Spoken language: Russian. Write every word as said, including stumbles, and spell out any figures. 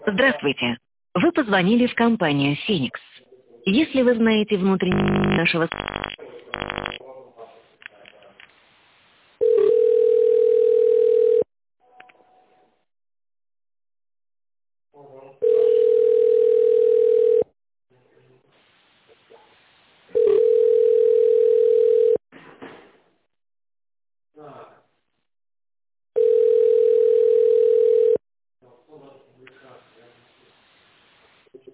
Здравствуйте. Вы позвонили в компанию «Феникс». Если вы знаете внутренний нашего